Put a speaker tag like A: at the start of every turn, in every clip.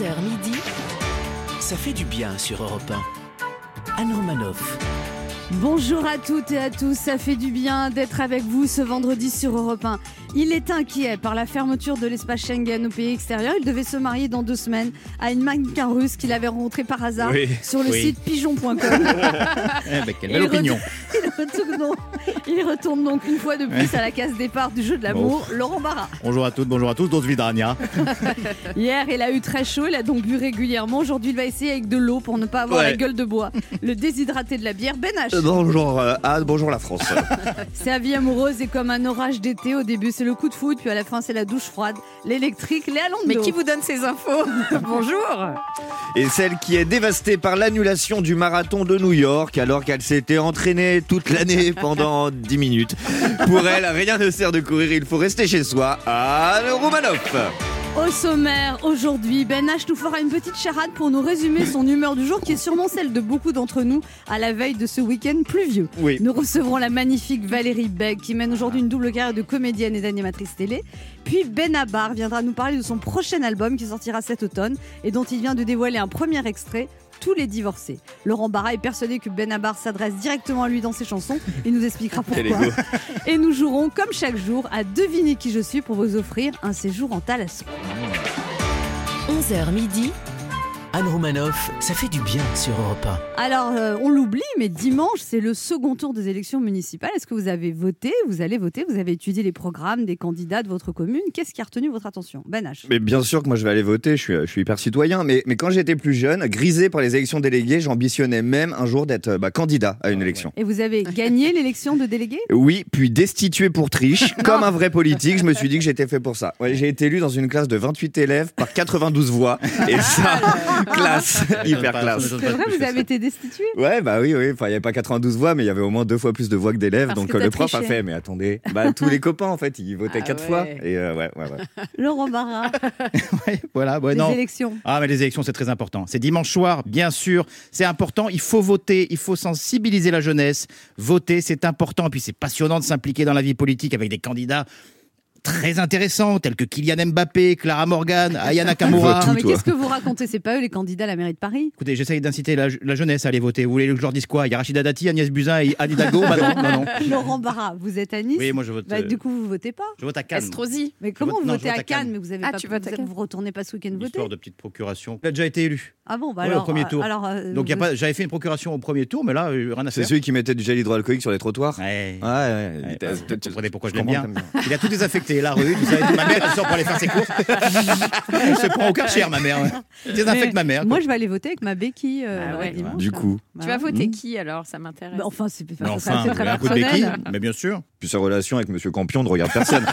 A: 11h midi, ça fait du bien sur Europe 1. Anne Romanoff.
B: Bonjour à toutes et à tous, ça fait du bien d'être avec vous ce vendredi sur Europe 1. Il est inquiet par la fermeture de l'espace Schengen au pays extérieur. Il devait se marier dans 2 semaines à une mannequin russe qu'il avait rencontrée par hasard sur le site pigeon.com.
C: Quelle belle opinion.
B: Il retourne donc une fois de plus à la case départ du jeu de l'amour, Laurent Barra.
C: Bonjour à toutes, bonjour à tous, Dos Vidania.
B: Hier, il a eu très chaud, il a donc bu régulièrement. Aujourd'hui, il va essayer avec de l'eau pour ne pas avoir la gueule de bois. Le déshydraté de la bière, Ben H.
D: Bonjour Anne, bonjour la France.
B: Sa vie amoureuse est comme un orage d'été. Au début, c'est le coup de foudre, puis à la fin, c'est la douche froide, l'électrique, Léa Londo.
E: Mais qui vous donne ces infos? Bonjour.
D: Et celle qui est dévastée par l'annulation du marathon de New York alors qu'elle s'était entraînée toute l'année pendant 10 minutes. Pour elle, rien ne sert de courir, il faut rester chez soi. Anne Romanoff.
B: Au sommaire, aujourd'hui, Ben H nous fera une petite charade pour nous résumer son humeur du jour, qui est sûrement celle de beaucoup d'entre nous à la veille de ce week-end pluvieux.
D: Oui.
B: Nous recevrons la magnifique Valérie Beg, qui mène aujourd'hui une double carrière de comédienne et d'animatrice télé. Puis Benabar viendra nous parler de son prochain album qui sortira cet automne et dont il vient de dévoiler un premier extrait, Tous les divorcés. Laurent Barra est persuadé que Benabar s'adresse directement à lui dans ses chansons. Il nous expliquera pourquoi. Et nous jouerons comme chaque jour à deviner qui je suis pour vous offrir un séjour en Thalasso.
A: 11h midi, Anne Romanoff, ça fait du bien sur Europe 1.
B: Alors, on l'oublie, mais dimanche, c'est le second tour des élections municipales. Est-ce que vous avez voté? Vous allez voter? Vous avez étudié les programmes des candidats de votre commune? Qu'est-ce qui a retenu votre attention? Ben H.
D: Mais bien sûr que moi je vais aller voter, je suis hyper citoyen, mais quand j'étais plus jeune, grisé par les élections déléguées, j'ambitionnais même un jour d'être candidat à une élection.
B: Et vous avez gagné l'élection de délégué?
D: Oui, puis destitué pour triche, comme un vrai politique, je me suis dit que j'étais fait pour ça. Ouais, j'ai été élu dans une classe de 28 élèves par 92 voix, et ça, classe, hyper classe.
B: C'est vrai, vous avez été destitué?
D: Ouais, bah oui, enfin il n'y avait pas 92 voix, mais il y avait au moins 2 fois plus de voix que d'élèves,
B: Parce
D: donc
B: que
D: le prof
B: triché.
D: a fait, mais attendez, tous les copains en fait, ils votaient 4 fois, et ouais.
B: Laurent Barra,
C: Voilà,
B: les
C: non.
B: élections.
C: Ah, mais les élections, c'est très important. C'est dimanche soir, bien sûr. C'est important. Il faut voter. Il faut sensibiliser la jeunesse. Voter, c'est important. Et puis, c'est passionnant de s'impliquer dans la vie politique avec des candidats très intéressants, tels que Kylian Mbappé, Clara Morgan, Aya Nakamura.
B: Non, mais qu'est-ce que vous racontez? C'est pas eux les candidats à la mairie de Paris?
C: Écoutez, j'essaye d'inciter la jeunesse à aller voter. Vous voulez que je leur dise quoi? Il y a Rachida Dati, Agnès Buzyn et Anne Hidalgo? Non.
B: Laurent Barra, vous êtes à Nice?
C: Oui, moi je vote.
B: Du coup, vous votez pas?
C: Je vote à Cannes.
E: Estrosi.
B: Mais comment vous
C: Non,
B: votez
C: je vote
B: à
C: à Cannes.
B: Cannes? Mais vous avez
E: Ah,
B: pas,
E: tu votes à Cannes.
B: vous retournez pas ce week-end voter?
C: Histoire de petite procuration. Il a déjà été élu.
B: Ah bon, bah
C: Ouais,
B: alors.
C: au premier tour. Donc j'avais fait une procuration au premier tour, mais là, rien à
D: C'est
C: faire.
D: celui qui mettait du gel hydroalcoolique sur les trottoirs.
C: Ouais.
D: Ouais.
C: Tu comprenez pourquoi je l'aime bien. Il a tout désaffecté, la rue, tout ça. Ma mère, elle sort pour aller faire ses courses. Elle se prend au Karcher, ma mère. Elle désinfecte ma mère.
B: Moi, je vais aller voter avec ma béquille dimanche.
D: Du coup.
E: Tu vas voter qui alors? Ça m'intéresse.
B: Bah, enfin, c'est
C: Mais
B: très
C: enfin, un coup de
B: personnel.
C: béquille, mais bien sûr.
D: Puis sa relation avec Monsieur Campion ne regarde personne.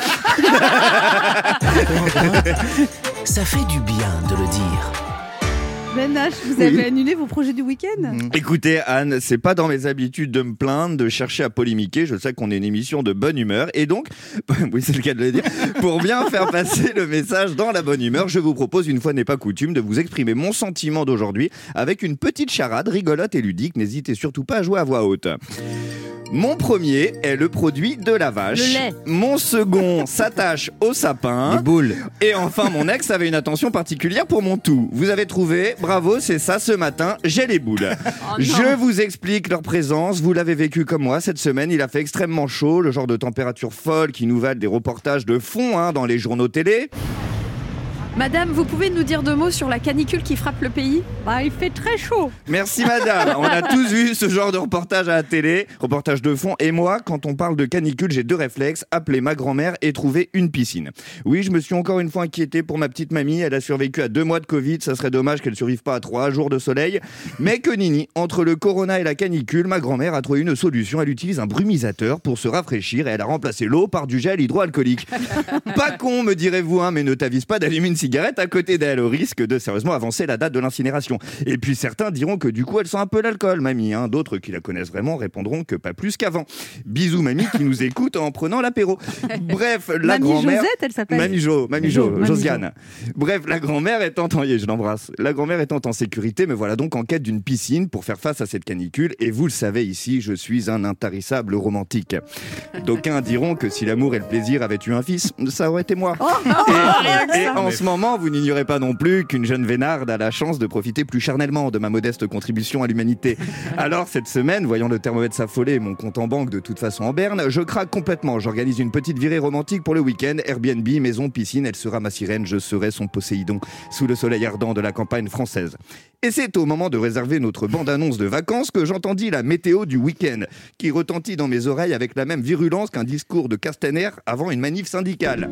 A: Ça fait du bien de le dire.
B: Ben H, vous avez annulé vos projets du week-end?
D: Écoutez Anne, c'est pas dans mes habitudes de me plaindre, de chercher à polémiquer. Je sais qu'on est une émission de bonne humeur et donc, oui c'est le cas de le dire, pour bien faire passer le message dans la bonne humeur, je vous propose une fois n'est pas coutume de vous exprimer mon sentiment d'aujourd'hui avec une petite charade rigolote et ludique. N'hésitez surtout pas à jouer à voix haute. Mon premier est le produit de la vache.
B: Le lait.
D: Mon second s'attache au sapin.
C: Les boules.
D: Et enfin, mon ex avait une attention particulière pour mon tout. Vous avez trouvé? Bravo, c'est ça ce matin, j'ai les boules. Je vous explique leur présence. Vous l'avez vécu comme moi cette semaine. Il a fait extrêmement chaud, le genre de température folle qui nous valent des reportages de fond dans les journaux télé.
E: Madame, vous pouvez nous dire 2 mots sur la canicule qui frappe le pays?
B: Bah, il fait très chaud.
D: Merci madame. On a tous vu ce genre de reportage à la télé, reportage de fond. Et moi, quand on parle de canicule, j'ai 2 réflexes, appeler ma grand-mère et trouver une piscine. Oui, je me suis encore une fois inquiété pour ma petite mamie. Elle a survécu à 2 mois de Covid. Ça serait dommage qu'elle ne survive pas à 3 jours de soleil. Mais que nini, entre le corona et la canicule, ma grand-mère a trouvé une solution. Elle utilise un brumisateur pour se rafraîchir et elle a remplacé l'eau par du gel hydroalcoolique. Pas con, me direz-vous, mais ne t'avise pas d'allumer une cigarette à côté d'elle au risque de sérieusement avancer la date de l'incinération. Et puis certains diront que du coup elle sent un peu l'alcool, mamie. D'autres qui la connaissent vraiment répondront que pas plus qu'avant. Bisous mamie qui nous écoute en prenant l'apéro. Bref, la
B: Mamie
D: grand-mère...
B: Josette, elle s'appelle.
D: Mamie
B: Mamie
D: Josiane. Bref, la grand-mère étant je l'embrasse. La grand-mère étant en sécurité, me voilà donc en quête d'une piscine pour faire face à cette canicule. Et vous le savez ici, je suis un intarissable romantique. D'aucuns diront que si l'amour et le plaisir avaient eu un fils, ça aurait été moi. Et en ce moment moment, vous n'ignorez pas non plus qu'une jeune vénarde a la chance de profiter plus charnellement de ma modeste contribution à l'humanité. Alors cette semaine, voyant le thermomètre s'affoler et mon compte en banque de toute façon en berne, je craque complètement. J'organise une petite virée romantique pour le week-end. Airbnb, maison, piscine, elle sera ma sirène, je serai son Poséidon sous le soleil ardent de la campagne française. Et c'est au moment de réserver notre bande-annonce de vacances que j'entendis la météo du week-end, qui retentit dans mes oreilles avec la même virulence qu'un discours de Castaner avant une manif syndicale.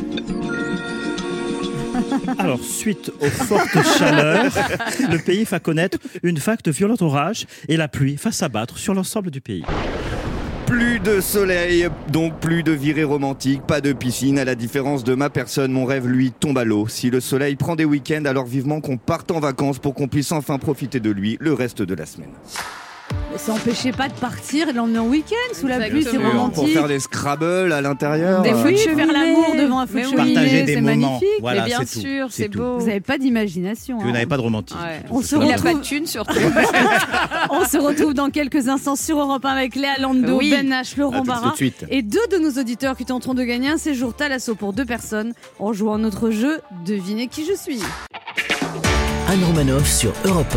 F: Alors, suite aux fortes chaleurs, le pays va connaître une vague de violents orages et la pluie va s'abattre sur l'ensemble du pays.
D: Plus de soleil, donc plus de virée romantique, pas de piscine. À la différence de ma personne, mon rêve, lui, tombe à l'eau. Si le soleil prend des week-ends, alors vivement qu'on parte en vacances pour qu'on puisse enfin profiter de lui le reste de la semaine.
B: Ça n'empêchait pas de partir et de l'emmener en week-end sous la pluie, c'est
E: Exactement.
B: romantique.
D: Pour faire des Scrabble à l'intérieur.
B: Des feux de
E: cheminée.
B: faire l'amour devant un feu de
E: Mais oui.
B: cheminée,
C: Partager des
B: c'est
C: moments.
B: magnifique.
C: Voilà,
E: Mais bien
C: c'est tout.
E: sûr, c'est
C: tout.
E: beau.
B: Vous n'avez pas d'imagination.
C: Puis vous n'avez pas de romantisme.
E: Ouais.
B: On se
E: Il a
B: retrouve-
E: pas de thune surtout.
B: On se retrouve dans quelques instants sur Europe 1 avec Léa Lando,
E: Oui.
B: Ben H, Laurent
C: Tout
B: Barra
C: de suite.
B: et deux de nos auditeurs qui tenteront de gagner un séjour Thalasso pour 2 personnes en jouant à notre jeu Devinez qui je suis.
A: Anne Romanoff sur Europe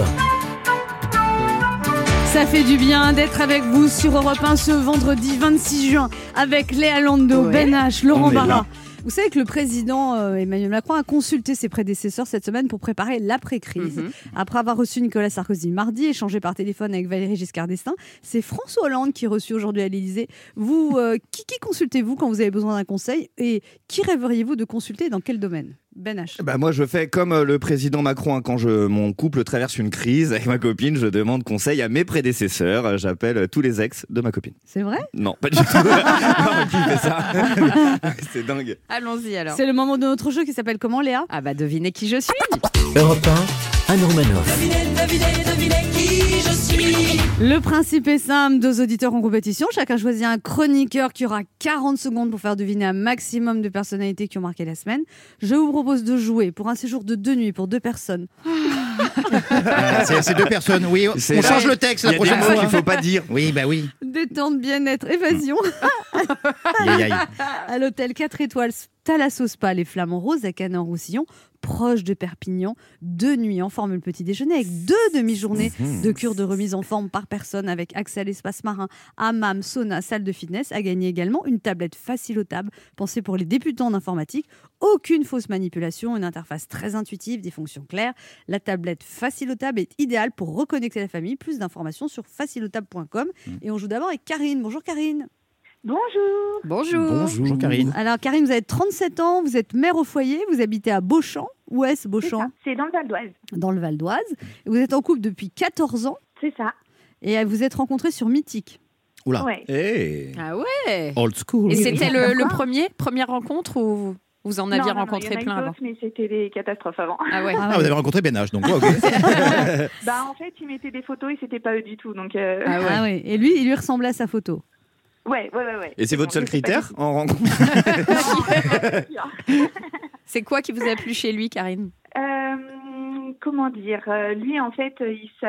B: Ça fait du bien d'être avec vous sur Europe 1 ce vendredi 26 juin avec Léa Lando,
E: Ouais.
B: Ben H, Laurent
D: On est là.
B: Barra. Vous savez que le président Emmanuel Macron a consulté ses prédécesseurs cette semaine pour préparer l'après-crise.
E: Mhm.
B: Après avoir reçu Nicolas Sarkozy mardi, échangé par téléphone avec Valéry Giscard d'Estaing, c'est François Hollande qui est reçu aujourd'hui à l'Élysée. Vous, qui consultez-vous quand vous avez besoin d'un conseil et qui rêveriez-vous de consulter et dans quel domaine? Ben H.
D: Bah moi je fais comme le président Macron hein, quand mon couple traverse une crise avec ma copine, je demande conseil à mes prédécesseurs, j'appelle tous les ex de ma copine.
B: C'est vrai?
D: Non, pas du tout. Non, qui fait ça? C'est dingue.
E: Allons-y alors.
B: C'est le moment de notre jeu qui s'appelle comment, Léa?
E: Ah bah devinez qui je suis.
A: Europe 1, Anne Romanoff.
B: Le principe est simple, 2 auditeurs en compétition. Chacun choisit un chroniqueur qui aura 40 secondes pour faire deviner un maximum de personnalités qui ont marqué la semaine. Je vous propose de jouer pour un séjour de 2 nuits pour 2 personnes.
C: C'est 2 personnes, oui. On
D: C'est-
C: change le texte
D: Il
C: la
D: y a des
C: prochaine
D: mots
C: fois.
D: qu'il faut pas dire.
C: Oui, bah oui.
B: Détente, bien-être, évasion.
C: Aïe, aïe.
B: À l'hôtel 4 étoiles Thalasso Spa, les Flamands Roses à Canet-en-Roussillon, proche de Perpignan. 2 nuits en formule petit déjeuner avec 2 demi-journées de cure de remise en forme par personne avec accès à l'espace marin, hammam, sauna, salle de fitness. À gagner également une tablette facilotable pensée pour les débutants d'informatique. Aucune fausse manipulation, une interface très intuitive, des fonctions claires. La tablette facilotable est idéale pour reconnecter la famille. Plus d'informations sur facilotable.com. Et on joue d'abord avec Karine. Bonjour Karine.
G: Bonjour.
E: Bonjour.
C: Bonjour Karine.
B: Alors Karine, vous avez 37 ans, vous êtes mère au foyer, vous habitez à Beauchamp. Où est-ce
G: C'est
B: Beauchamp?
G: ça, c'est dans le Val d'Oise.
B: Dans le Val d'Oise. Vous êtes en couple depuis 14 ans
G: C'est ça.
B: et vous êtes rencontrés sur Mythique.
C: Oula.
G: Ouais.
D: Hey.
E: Ah ouais.
C: Old school.
E: Et
G: Oui,
E: c'était
G: oui.
E: le première rencontre ou vous en aviez rencontré
G: il y en a eu
E: plein avant?
G: d'autres, mais c'était des catastrophes avant.
E: Ah ouais.
C: Ah, vous avez rencontré Ben H, donc ouais, ok.
G: Bah en fait, ils mettaient des photos et c'était pas eux du tout. Donc
E: Ah ouais.
B: Ah oui. Et lui, il lui ressemblait à sa photo.
G: ouais.
D: Et c'est votre seul
G: Donc, je sais pas
D: critère en rencontre?
G: du tout.
E: C'est quoi qui vous a plu chez lui, Karine?
G: Comment dire, lui en fait,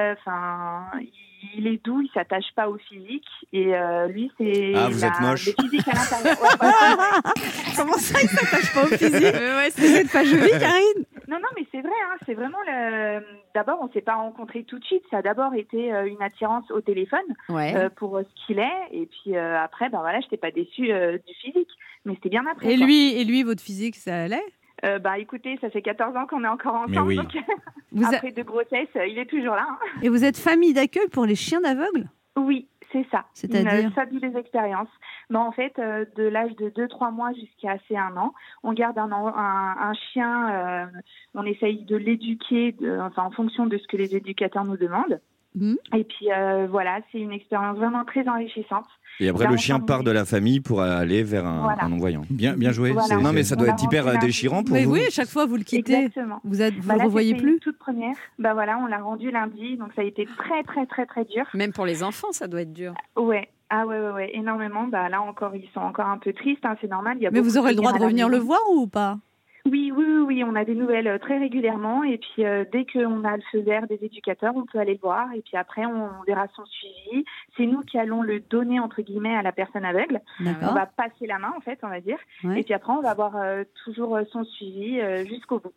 G: il est doux, il s'attache pas au physique et lui c'est
D: Ah, vous êtes moche.
G: le physique à l'intérieur. Ouais, voilà.
B: Comment ça, il s'attache pas au physique? Vous êtes pas jolie, Karine?
G: Non, mais c'est vrai, hein, c'est vraiment le. D'abord, on s'est pas rencontrés tout de suite. Ça a d'abord été une attirance au téléphone
E: Ouais.
G: pour ce qu'il est, et puis après, ben voilà, j'étais pas déçue du physique, mais c'était bien après.
B: Et
G: quoi.
B: lui, votre physique, ça allait?
G: Bah écoutez, ça fait 14 ans qu'on est encore ensemble,
C: Mais oui.
G: donc
B: Vous a-
G: après 2 grossesses, il est toujours là. hein.
B: Et vous êtes famille d'accueil pour les chiens d'aveugles?
G: Oui, c'est ça.
B: C'est-à-dire
G: Une fabuleuse expérience. Ben, en fait, de l'âge de 2-3 mois jusqu'à assez 1 an, on garde un chien, on essaye de l'éduquer en fonction de ce que les éducateurs nous demandent.
B: Mhm.
G: Et puis voilà, c'est une expérience vraiment très enrichissante.
D: Et après,
G: Là,
D: le
G: on
D: chien
G: s'en
D: part
G: est-
D: de la famille pour aller vers
G: Voilà.
D: un non-voyant.
C: Bien joué.
G: Voilà.
C: c'est-
D: Non, mais ça doit
G: On a
D: être hyper
G: rentré la-
D: déchirant pour
B: Mais
D: vous.
B: oui, à chaque fois, vous le quittez.
G: Exactement.
B: Vous
G: Bah
B: le
G: là,
B: revoyez
G: c'était
B: plus?
G: une toute première. Bah voilà, on l'a rendu lundi, donc ça a été très très très très dur.
E: Même pour les enfants, ça doit être dur.
G: Ouais. Ah ouais, énormément. Bah là encore, ils sont encore un peu tristes, hein, c'est normal. Il y a
B: Mais
G: beaucoup
B: vous aurez le droit de
G: chiens à la
B: revenir le
G: maison.
B: voir ou pas?
G: Oui, on a des nouvelles très régulièrement et puis dès qu'on a le feu vert des éducateurs, on peut aller le voir et puis après on verra son suivi. C'est nous qui allons le donner entre guillemets à la personne aveugle. On
B: D'accord.
G: va passer la main en fait, on va dire.
B: Ouais.
G: Et puis après on va avoir toujours son suivi jusqu'au bout.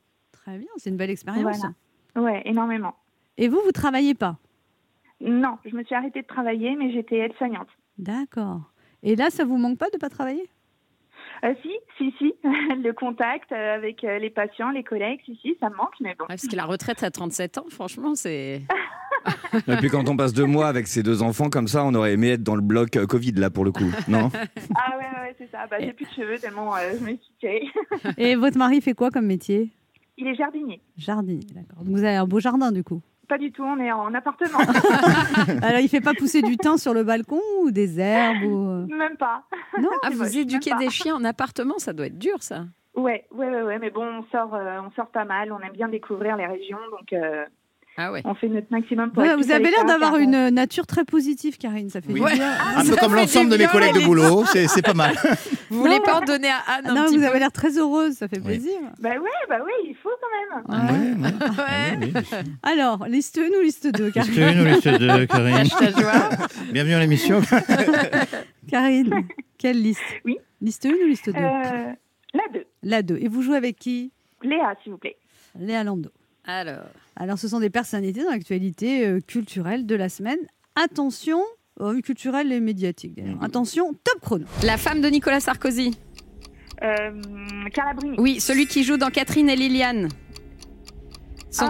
B: Très bien, c'est une belle expérience.
G: Voilà. Ouais, énormément.
B: Et vous travaillez pas?
G: Non, je me suis arrêtée de travailler, mais j'étais aide-soignante.
B: D'accord. Et là, ça vous manque pas de pas travailler?
G: Si. Le contact avec les patients, les collègues, si, ça me manque, mais bon.
E: Ouais, parce que la retraite à 37 ans, franchement, c'est...
D: Et puis quand on passe 2 mois avec ses 2 enfants comme ça, on aurait aimé être dans le bloc Covid là pour le coup, non?
G: Ah ouais, c'est ça. J'ai plus de cheveux tellement je me suis tirée.
B: Et votre mari fait quoi comme métier?
G: Il est jardinier.
B: Jardinier, d'accord. Vous avez un beau jardin du coup?
G: Pas du tout, on est en appartement.
B: Alors il fait pas pousser du thym sur le balcon ou des herbes ou...
G: Même pas.
B: Non.
E: Ah, vous
G: moche,
E: éduquez
G: même pas.
E: des chiens en appartement, ça doit être dur, ça.
G: Ouais, mais bon, on sort pas mal, on aime bien découvrir les régions, donc
E: Ah ouais.
G: on fait notre maximum pour
B: Ouais,
G: être
B: vous
G: tous
B: avez
G: avec
B: l'air
G: ça,
B: d'avoir
G: car,
B: une nature très positive, Karine. Ça fait
C: Oui.
B: du
E: Ouais.
B: bien.
C: Un peu comme l'ensemble de mes collègues de boulot, c'est pas mal.
E: Vous voulez
B: Non.
E: pas en donner à Anne un
B: Non,
E: petit
B: vous
E: peu?
B: avez l'air très heureuse, ça fait
C: Oui.
B: plaisir.
G: Bah ouais, il faut quand même.
E: Ouais.
B: Alors, liste 1 ou liste 2,
C: Liste
B: Karine?
C: 1 ou liste 2, Karine?
E: Lâche ta joie.
C: Bienvenue à l'émission.
B: Karine, quelle liste?
G: Oui.
B: Liste 1 ou liste 2?
G: La 2.
B: La 2. Et vous jouez avec qui?
G: Léa, s'il vous plaît.
B: Léa Lando. Alors, ce sont des personnalités dans l'actualité culturelle de la semaine. Attention, culturelle et médiatique d'ailleurs. Attention, top chrono.
E: La femme de Nicolas Sarkozy.
G: Carla Bruni.
E: Oui, celui qui joue dans Catherine et Liliane. Son-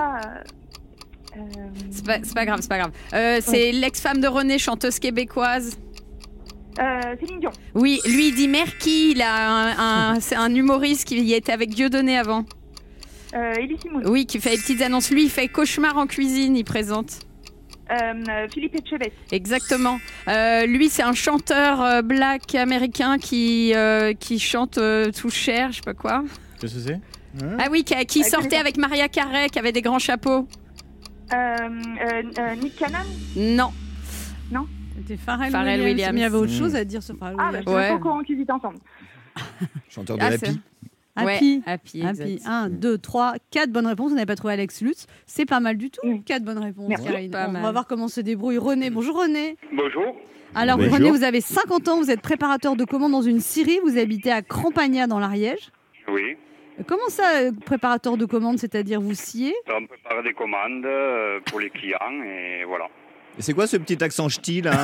E: C'est pas grave. C'est l'ex-femme de René, chanteuse québécoise.
G: Céline Dion.
E: Oui, lui il dit Merki, il a c'est un humoriste qui était avec Dieudonné avant.
G: Elie Semoun.
E: Oui, qui fait des petites annonces. Lui, il fait Cauchemar en cuisine, il présente.
G: Philippe Etchebest.
E: Exactement. Lui, c'est un chanteur black américain qui chante Too Cher, je sais pas quoi.
C: Qu'est-ce que c'est?
E: Ah oui, qui sortait avec Maria Carey, qui avait des grands chapeaux.
G: Nick Cannon.
E: Non.
B: C'était Pharrell
E: Pharrell Williams.
B: Mais il y avait autre chose à dire sur Pharrell
G: Ah,
B: Williams.
G: je suis pas au courant qu'ils étaient ensemble.
D: Chanteur de
E: Ah,
D: Happy.
B: Happy.
E: Happy,
B: Happy.
E: exact.
B: 1, 2, 3, 4 bonnes réponses. Vous n'avez pas trouvé Alex Lutz. C'est pas mal du tout.
G: Oui.
B: 4 bonnes réponses,
G: Merci.
B: Karine.
E: Pas
B: On
E: mal.
B: va voir comment se débrouille René. Bonjour René.
H: Bonjour.
B: Alors
C: Bonjour.
B: René, vous avez 50 ans, vous êtes préparateur de commandes dans une scierie, vous habitez à Crampagna dans l'Ariège.
H: Oui.
B: Comment ça, préparateur de commandes, c'est-à-dire vous sciez?
H: On prépare des commandes pour les clients et voilà.
D: Et c'est quoi ce petit accent ch'ti là?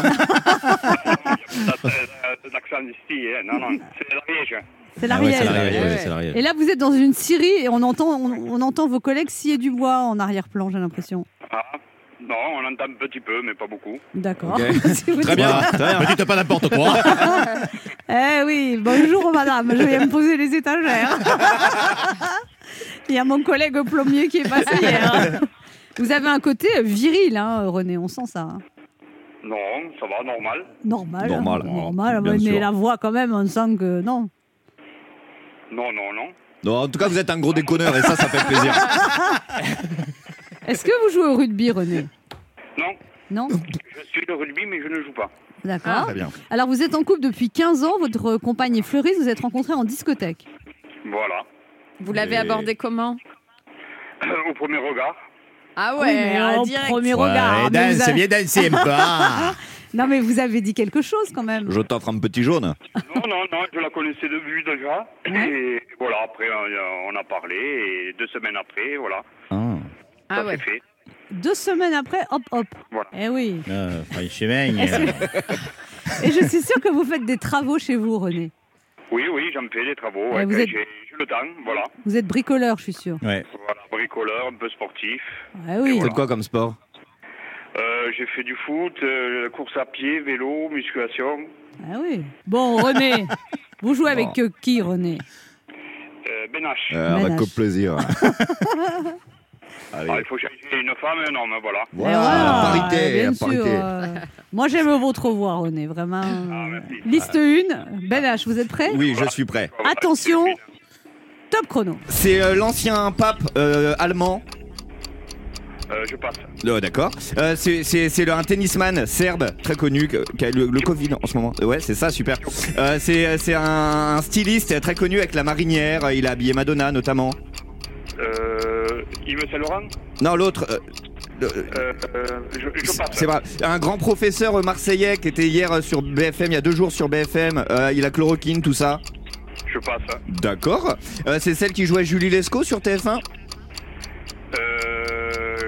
H: L'accent d'ici, hein. Non, c'est l'Ariège.
B: C'est
C: Ah ouais,
B: l'Ariège.
C: c'est l'Ariège,
E: Ouais,
C: ouais,
E: ouais.
C: c'est l'Ariège.
B: Et là, vous êtes dans une scierie et on entend vos collègues scier du bois en arrière-plan, j'ai l'impression.
H: Ah, non, on entend un petit peu, mais pas beaucoup.
B: D'accord.
D: Ok.
B: Si vous
D: Très
B: dites-
D: bien, très bien.
C: Ne dites pas n'importe quoi.
B: Eh oui, bonjour madame, je viens me poser les étagères. Il y a mon collègue plombier qui est passé hier. Vous avez un côté viril, hein, René, on sent ça. Hein.
H: Non, ça va, normal.
B: Normal.
D: Normal.
B: Normal,
D: Bien
B: mais
D: sûr.
B: la voix quand même, on sent que non.
H: Non.
D: Non, en tout cas, vous êtes un gros déconneur et ça fait plaisir.
B: Est-ce que vous jouez au rugby, René?
H: Non,
B: Non.
H: je suis de rugby, mais je ne joue pas.
B: D'accord.
C: Très bien.
B: Alors vous êtes en couple depuis 15 ans, votre compagne est fleuriste, vous êtes rencontrés en discothèque.
H: Voilà.
E: Vous l'avez
C: Et-
E: abordé comment?
H: Au premier regard.
E: Ah
B: Oui, mais au
E: direct.
B: premier regard.
C: Ouais,
B: mais vous
C: danse,
B: avez-
C: viens danser un peu. Ah.
B: Non mais vous avez dit quelque chose quand même.
D: Je t'offre un petit jaune.
H: Non, je la connaissais de vue déjà.
B: Ouais.
H: Et voilà, après, on a parlé. Et 2 semaines après, voilà,
E: Ah
H: ça
E: ouais.
H: s'est fait.
B: 2 semaines après, hop.
H: Voilà.
B: Eh oui.
C: Franchement.
B: Et je suis sûre que vous faites des travaux chez vous, René.
H: Oui, j'en fais des travaux.
B: Et
H: Ouais,
B: vous
H: quand
B: êtes-
H: j'ai le temps, voilà.
B: Vous êtes bricoleur, je suis sûre.
C: Ouais.
H: Voilà, bricoleur, un peu sportif.
B: Ah oui.
D: C'est quoi comme sport?
H: J'ai fait du foot, course à pied, vélo, musculation.
B: Ah oui. Bon, René, vous jouez avec qui, René?
H: Ben H.
D: Avec
B: Ménage.
D: plaisir.
H: Ah,
D: Allez.
H: il faut chercher une femme et un homme, voilà.
B: Et
D: Voilà, parité,
B: bien
D: parité.
B: sûr. Moi, j'aime votre voix, René, vraiment.
H: Ah, merci.
B: Liste 1, Ben H, vous êtes prêts?
D: Oui, je suis prêt.
H: Voilà,
B: Attention.
H: c'est fini.
B: Top chrono.
D: C'est l'ancien pape allemand.
H: Je passe.
D: D'accord. C'est un tennisman serbe très connu qui a le Covid en ce moment. Ouais, c'est ça, super. C'est un styliste très connu avec la marinière. Il a habillé Madonna notamment.
H: Yves Saint Laurent.
D: Non, l'autre.
H: Je passe.
D: C'est vrai. Un grand professeur marseillais qui était hier sur BFM, il y a 2 jours sur BFM. Il a chloroquine, tout ça.
H: Je passe.
D: D'accord. C'est celle qui jouait Julie Lescaut sur TF1.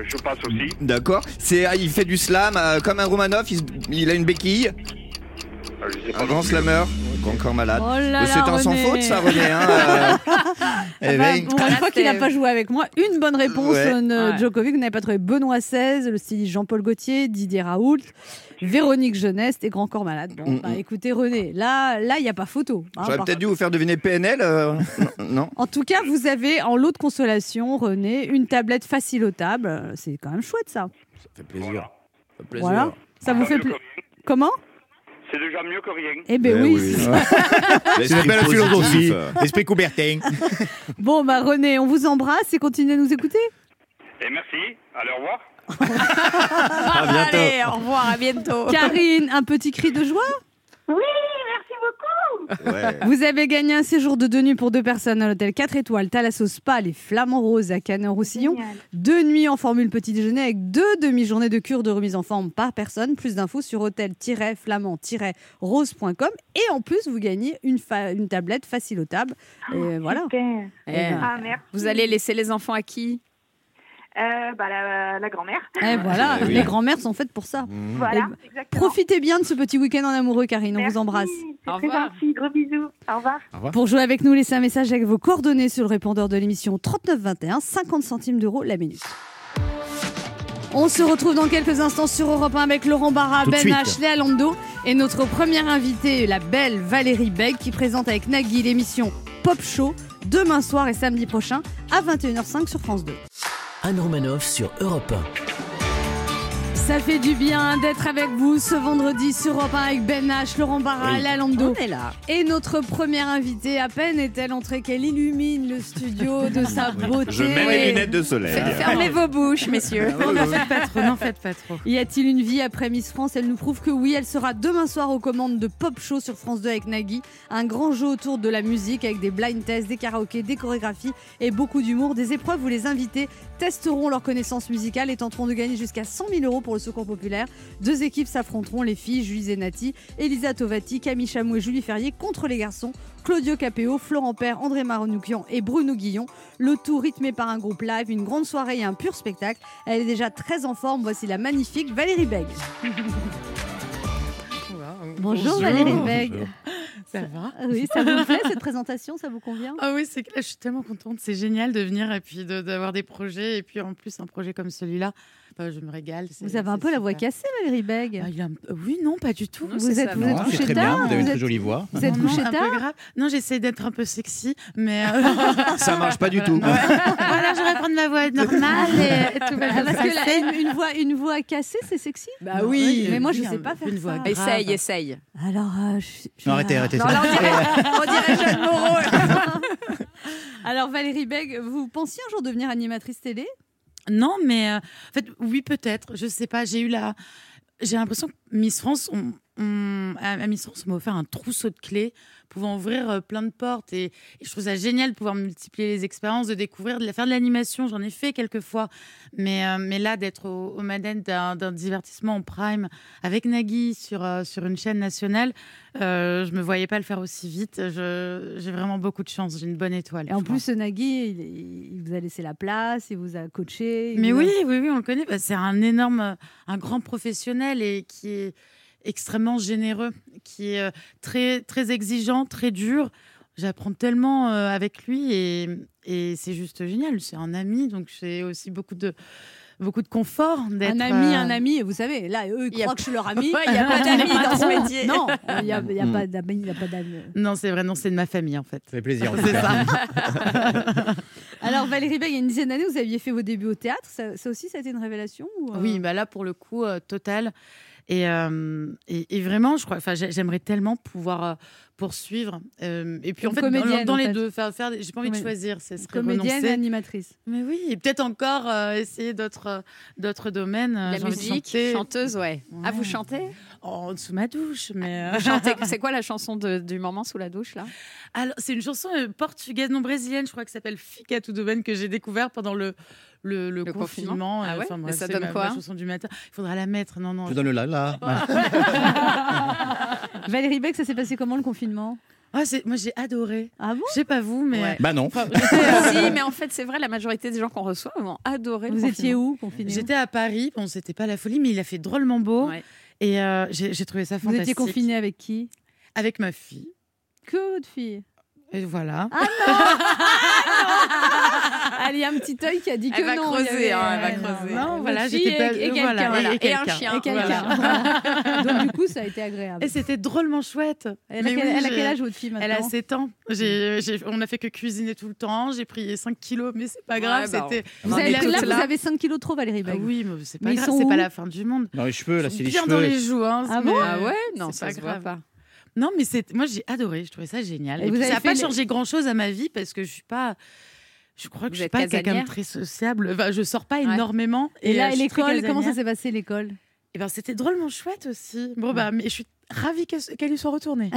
H: je passe aussi.
D: D'accord. Il fait du slam comme un Romanov, il a une béquille.
H: Je sais pas.
D: Un grand slammer, grand corps malade.
B: Oh là
D: C'est
B: là,
D: un sans
B: René.
D: faute, ça, René. Hein,
C: Eh
B: Bah,
C: ben,
B: pour une fois qu'il n'a pas joué avec moi, une bonne réponse.
D: Ouais.
B: Djokovic, vous n'avez pas trouvé Benoît XVI, le styliste Jean-Paul Gaultier, Didier Raoult, Véronique Jeunesse et Grand Corps Malade. Bon, bah, écoutez, René, là, il n'y a pas photo. hein,
D: J'aurais
B: par
D: peut-être
B: contre.
D: dû vous faire deviner PNL. Non.
B: En tout cas, vous avez en lot de consolation, René, une tablette facilotable. C'est quand même chouette, ça.
D: Ça fait plaisir.
B: Voilà. Ça vous fait
H: mieux que
B: plaisir.
H: rien.
B: Comment?
H: C'est déjà mieux que rien.
B: Eh ben oui.
C: c'est une belle philosophie. L'esprit Coubertin.
B: Bon, bah René, on vous embrasse et continuez à nous écouter.
H: Et merci. Allez, au revoir.
D: À bientôt.
E: Allez, au revoir, à bientôt.
B: Karine, un petit cri de joie.
G: Oui, merci beaucoup.
D: Ouais.
B: Vous avez gagné un séjour de 2 nuits pour 2 personnes à l'hôtel 4 étoiles Thalasso Spa, les Flamands Roses à Canet-en-Roussillon.
G: Génial.
B: 2 nuits en formule petit déjeuner avec 2 demi-journées de cure de remise en forme par personne. Plus d'infos sur hôtel-flamand-rose.com. Et en plus, vous gagnez une tablette facilotable. Et voilà.
G: Super.
E: Eh,
G: Ah, merci.
E: vous allez laisser les enfants à qui?
G: La grand-mère.
B: Et voilà,
D: Eh oui.
B: les grand-mères sont faites pour ça.
G: Voilà,
B: Et
G: exactement.
B: Profitez bien de ce petit week-end en amoureux, Karine. On
G: Merci,
B: vous embrasse.
G: C'est
E: Au
G: très
E: revoir.
G: gentil. Gros bisous. Au revoir.
B: Pour jouer avec nous, laissez un message avec vos coordonnées sur le répondeur de l'émission 3921, 50 centimes d'euros la minute. On se retrouve dans quelques instants sur Europe 1 avec Laurent Barra,
C: Tout de
B: Ben
C: suite.
B: H, Léa Lando et notre première invitée, la belle Valérie Beg, qui présente avec Nagui l'émission Pop Show demain soir et samedi prochain à 21h05 sur France 2.
A: Anne Romanoff sur Europe 1.
B: Ça fait du bien d'être avec vous ce vendredi sur Europe 1 avec Ben H, Laurent Barra,
C: Oui.
B: Léa Lando.
E: On est là.
B: Et notre première invitée, à peine est-elle entrée qu'elle illumine le studio de sa beauté.
D: Je mets mes lunettes de soleil.
E: Fermez vos bouches, messieurs.
B: N'en faites pas trop. Y a-t-il une vie après Miss France? Elle nous prouve que oui, elle sera demain soir aux commandes de Pop Show sur France 2 avec Nagui. Un grand jeu autour de la musique avec des blind tests, des karaokés, des chorégraphies et beaucoup d'humour. Des épreuves où les invités testeront leurs connaissances musicales et tenteront de gagner jusqu'à 100 000 euros pour le secours populaire. 2 équipes s'affronteront, les filles Julie Zenati, Elisa Tovati, Camille Chamou et Julie Ferrier contre les garçons Claudio Capéo, Florent Père, André Maronoukian et Bruno Guillon. Le tout rythmé par un groupe live, une grande soirée et un pur spectacle. Elle est déjà très en forme. Voici la magnifique Valérie Beg. Bonjour Valérie Beg.
I: Ça va?
B: Oui, ça vous plaît cette présentation? Ça vous convient?
I: Ah oui, c'est que là, je suis tellement contente. C'est génial de venir et puis d'avoir des projets. Et puis en plus, un projet comme celui-là, je me régale.
B: Vous avez un peu la voix cassée, Valérie Beg.
I: Oui, non, pas du tout.
B: Vous êtes
C: Non, c'est
B: couché
C: très
B: tard?
C: bien, vous avez une
B: Vous
C: très
B: êtes-
C: jolie voix.
B: Vous êtes
I: Non,
B: couché
I: un peu
B: tard?
I: grave. Non, j'essaie d'être un peu sexy, mais
D: Ça marche pas du tout.
I: voilà, je vais prendre ma voix normale et tout va
B: Ah,
I: bien
B: parce que
I: se passer.
B: une voix cassée, c'est sexy?
E: Bah oui.
B: Mais moi, je
I: Oui,
B: sais pas faire
I: une voix
B: ça.
I: grave.
E: Essaye, essaye.
B: Alors,
C: Non, arrêtez.
E: Non, là, on dirait Jeanne Moreau.
B: Alors, Valérie Beg, vous pensiez un jour devenir animatrice télé?
I: Non, mais en fait, oui, peut-être. Je sais pas. J'ai l'impression que Miss France, à Miss France, on m'a offert un trousseau de clés pouvant ouvrir plein de portes. Et je trouve ça génial de pouvoir multiplier les expériences, de découvrir, de faire de l'animation. J'en ai fait quelques fois. Mais là, d'être aux manettes d'un divertissement en prime avec Nagui sur une chaîne nationale, je me voyais pas le faire aussi vite. J'ai vraiment beaucoup de chance. J'ai une bonne étoile.
B: Et en
I: je crois.
B: plus, ce Nagui, il vous a laissé la place, il vous a coaché.
I: Mais oui, on le connaît. C'est un grand professionnel et qui est extrêmement généreux, qui est très, très exigeant, très dur. J'apprends tellement avec lui et c'est juste génial. C'est un ami, donc j'ai aussi beaucoup de confort d'être
B: Un ami, et vous savez, là, eux, ils croient que je suis leur ami.
E: Il n'y a pas d'amis dans ce métier.
B: Non, il n'y a pas d'amis, il n'y a pas d'amis.
I: Non, c'est vrai, non, c'est de ma famille en fait.
C: Ça fait plaisir. en tout
I: C'est
C: cas.
I: ça.
B: Alors, Valérie Beg, il y a une dizaine d'années, vous aviez fait vos débuts au théâtre. Ça aussi, ça a été une révélation ou,
I: Oui, bah là pour le coup total. Et vraiment, je crois, j'aimerais tellement pouvoir poursuivre. Et puis en
B: Comme
I: fait,
B: comédienne,
I: dans
B: en
I: les
B: fait.
I: deux, j'ai pas envie de choisir. Ce serait
B: comédienne et
I: renoncer.
B: animatrice.
I: Mais oui, et peut-être encore essayer d'autres domaines.
E: La
I: J'ai envie de
E: musique,
I: chanter.
E: chanteuse, ouais. Ah,
I: Ouais.
E: vous chantez?
I: Oh, sous ma douche, mais.
E: Vous chantez. C'est quoi la chanson du moment sous la douche, là?
I: Alors, c'est une chanson portugaise, non brésilienne, je crois, qui s'appelle Fica Tudo Bem, que j'ai découvert pendant le confinement.
E: Ah ouais.
I: Enfin,
E: Et
I: bref,
E: ça
I: c'est
E: donne quoi?
I: ma chanson du matin. Il faudra la mettre. Non.
C: Je donne le là.
B: Valérie Beg, ça s'est passé comment le confinement?
I: Moi, j'ai adoré.
B: Ah bon?
I: Je sais pas vous, mais.
E: Ouais.
C: Bah non.
I: Enfin,
E: Si, mais en fait, c'est vrai, la majorité des gens qu'on reçoit ont adoré le
B: Vous étiez
E: confinement.
B: où confiné?
I: j'étais à Paris. Bon, c'était pas la folie, mais il a fait drôlement beau.
E: Ouais.
I: Et j'ai trouvé ça
B: Vous
I: fantastique.
B: étiez confiné avec qui?
I: Avec ma fille.
B: Que de filles.
I: Et voilà.
B: Allez, il y a un petit œil qui a dit que
E: Elle va
B: non.
E: creuser,
B: il y avait-
E: hein, elle va
B: Ouais,
E: creuser.
I: Non,
B: Votre
I: voilà,
B: fille
I: j'étais pas.
B: et quelqu'un,
I: voilà,
B: voilà.
E: Et un
I: quelqu'un.
E: chien.
B: Et quelqu'un.
I: Voilà.
B: Donc, du coup, ça a été agréable.
I: Et c'était drôlement chouette.
B: Elle a
I: Mais
B: quel,
I: oui,
B: elle a
I: j'ai-
B: quel âge, votre fille, maintenant?
I: Elle a 7 ans. On a fait que cuisiner tout le temps. J'ai pris 5 kilos, mais c'est pas grave.
E: Ouais, bah,
I: c'était.
B: Vous
E: On
B: avez,
E: est
B: là,
E: toutes
B: vous
E: là.
B: avez 5 kilos trop, Valérie
I: Ah
B: Beg.
I: oui, mais c'est
B: Mais
I: pas
B: ils
I: grave.
B: sont
I: C'est
B: où
I: pas la fin du monde.
C: Dans les cheveux, là, c'est les
I: Bien
C: cheveux.
I: dans les joues. Hein,
B: Ah
I: mais,
B: bon
E: Ah ouais? Non,
I: c'est
E: ça
I: pas
E: se voit
I: grave.
E: pas.
I: Non, mais moi j'ai adoré. Je trouvais ça génial.
B: Et
I: Et
B: vous
I: puis,
B: avez
I: ça n'a
B: fait
I: pas
B: les-
I: changé grand-chose à ma vie parce que je suis pas. Je crois que
E: Vous
I: je suis
E: êtes
I: pas quelqu'un de
E: casanière
I: très sociable. Enfin, je sors pas
E: Ouais.
I: énormément.
B: Et là,
I: je suis très
B: l'école, comment ça
I: casanière.
B: s'est passé, l'école?
I: Eh ben, c'était drôlement chouette aussi. Bon, bah, mais je suis ravie qu'elle y soit retournée.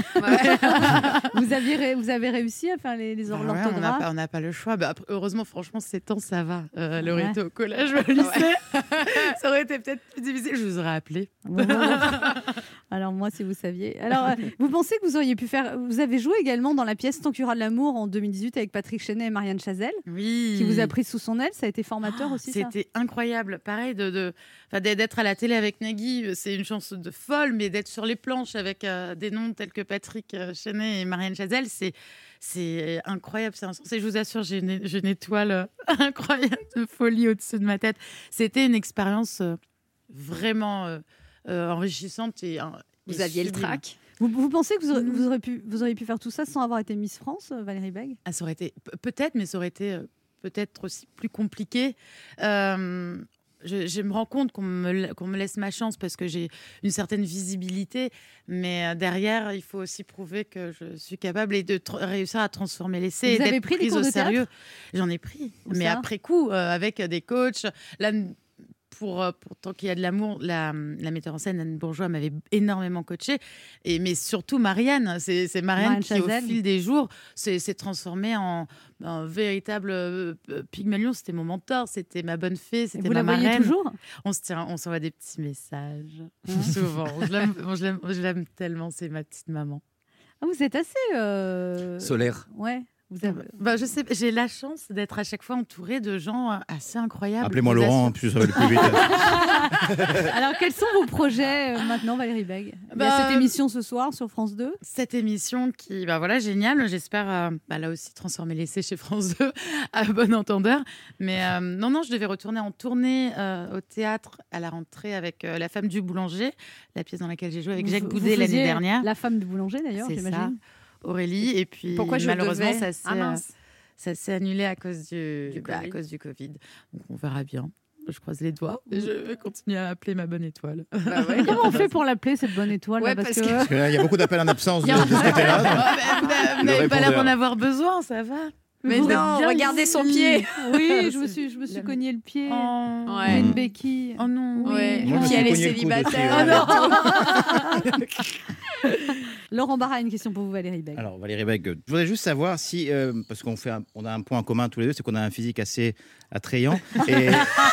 B: Vous avez réussi à faire les
I: Bah ouais,
B: l'orthographe?
I: on n'a pas le choix. Bah, heureusement, franchement, 7 ans, ça va. Le
B: Ouais.
I: était au collège ou au lycée. Ça aurait été peut-être plus difficile. Je vous aurais appelé.
B: Bon. Alors moi, si vous saviez. Alors, vous pensez que vous auriez pu faire... Vous avez joué également dans la pièce Tant qu'il y aura de l'amour en 2018 avec Patrick Chenet et Marianne Chazelle,
I: Oui.
B: qui vous a pris sous son aile. Ça a été formateur aussi, ça?
I: C'était incroyable. Pareil, d'être à la télé avec Nagui, c'est une chance de folle, mais d'être sur les planches avec des noms tels que Patrick Chenet et Marianne Chazelle, c'est incroyable. C'est insensé. Je vous assure, j'ai une étoile incroyable de folie au-dessus de ma tête. C'était une expérience vraiment enrichissante.
E: Vous aviez le trac.
B: Vous pensez que vous auriez pu faire tout ça sans avoir été Miss France, Valérie Beg?
I: Ah, ça aurait été peut-être, mais ça aurait été peut-être aussi plus compliqué. Je me rends compte qu'on me laisse ma chance parce que j'ai une certaine visibilité, mais derrière, il faut aussi prouver que je suis capable et de réussir à transformer l'essai.
B: Vous
I: et
B: avez
I: d'être
B: pris des
I: prise
B: cours
I: au
B: de théâtre?
I: sérieux. J'en ai pris,
B: Où
I: mais
B: ça?
I: après coup, avec des coachs. Là, pour Tant qu'il y a de l'amour, la metteur en scène Anne Bourgeois m'avait énormément coachée, mais surtout Marianne. C'est Marianne qui, au
B: Chazelle.
I: fil des jours, s'est transformée en un véritable Pygmalion. C'était mon mentor, c'était ma bonne fée,
B: Et
I: c'était
B: vous
I: ma
B: la voyez
I: marraine.
B: toujours?
I: On s'envoie des petits messages, souvent. Je l'aime tellement, c'est ma petite maman.
B: Ah, vous êtes assez...
D: Solaire.
B: Ouais. Vous avez...
I: Bah, je sais, j'ai la chance d'être à chaque fois entourée de gens assez incroyables.
C: Appelez-moi
I: Je vous
C: Laurent,
I: assure.
C: puis ça va le plus vite.
B: Alors, quels sont vos projets maintenant, Valérie Beg? Il y a
I: Bah,
B: cette émission ce soir sur France 2.
I: Cette émission qui, voilà, géniale. J'espère, là aussi, transformer l'essai chez France 2 à bon entendeur. Mais non, je devais retourner en tournée au théâtre à la rentrée avec La femme du boulanger, la pièce dans laquelle j'ai joué avec Jacques
B: Vous
I: Goudet l'année
B: faisiez
I: dernière.
B: La femme du boulanger, d'ailleurs,
I: C'est ça,
B: j'imagine.
I: Aurélie. Et puis,
E: Pourquoi je
I: malheureusement,
E: devais Ah mince.
I: ça s'est annulé à cause à
E: Covid.
I: cause du Covid. Donc, on verra bien. Je croise les doigts et je vais continuer à appeler ma bonne étoile.
E: Bah ouais.
B: Comment on fait pour l'appeler, cette bonne étoile?
E: Ouais,
B: là, parce
E: parce
B: que...
C: Parce que là, il y a beaucoup d'appels en absence de
I: Il y a-
C: ce côté-là.
I: Vous n'avez pas l'air d'en avoir besoin, ça va.
E: Mais
B: Vous
E: non,
B: êtes bien
E: regardez son
B: ici.
E: pied.
B: Oui, je me suis cogné le pied.
I: Oh,
E: Ouais.
B: Une béquille.
I: oh non.
E: Ouais.
C: Moi, je me
E: Puis
C: suis
E: elle est
C: cogné le coude
E: célibataire.
C: aussi,
B: Laurent Barra, une question pour vous, Valérie Beg.
C: Alors Valérie Beg, je voudrais juste savoir si, parce on a un point en commun tous les deux, c'est qu'on a un physique assez attrayant. Et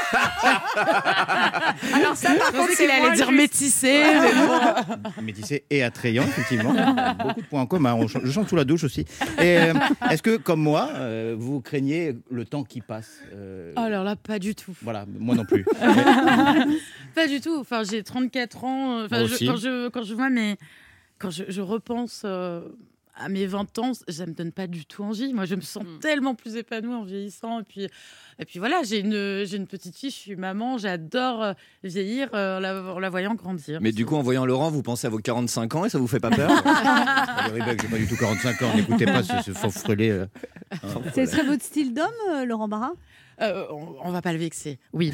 E: Alors ça, par contre,
I: Il
E: c'est
I: allait
E: moins
I: dire
E: juste.
I: métissé. mais bon.
C: métissé et attrayant, effectivement. Beaucoup de points en commun. Je chante sous la douche aussi. Et est-ce que, comme moi, vous craignez le temps qui passe
I: Alors là, pas du tout.
C: Voilà, moi non plus.
I: Pas du tout. Enfin, j'ai 34 ans. Enfin,
C: Moi aussi.
I: quand je vois quand je repense à mes 20 ans, ça me donne pas du tout envie. Moi, je me sens tellement plus épanouie en vieillissant. Et puis voilà, j'ai une petite fille, je suis maman, j'adore vieillir en la voyant grandir.
D: Mais du coup, en voyant Laurent, vous pensez à vos 45 ans et ça vous fait pas peur?
C: Valérie Beg, j'ai pas du tout 45 ans. N'écoutez pas ce faux frêlé.
B: Ce serait votre style d'homme, Laurent Barra?
I: On va pas le vexer. Oui.